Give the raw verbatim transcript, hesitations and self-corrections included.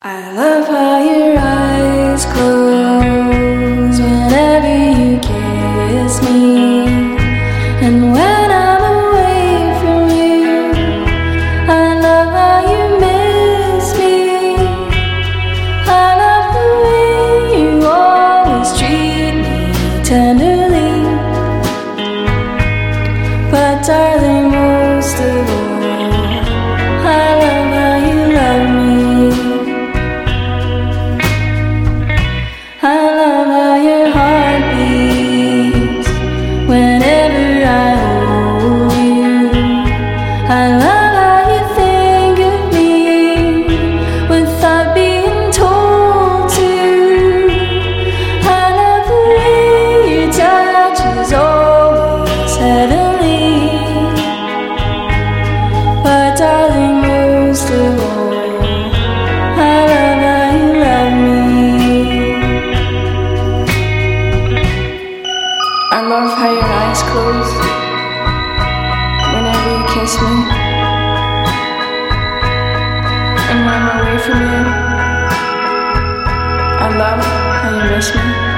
I love how your eyes close whenever you kiss me, and when I'm away from you, I love how you miss me. I love the way you always treat me tenderly, but darling, most of all, I love how you love me. I love how your heart beats whenever I hold you. I love how you think of me without being told to. I love the way your touch is always heavenly, but darling, most of all, I love how you love me. I love how your eyes close whenever you kiss me, and when I'm away from you, I love how you miss me.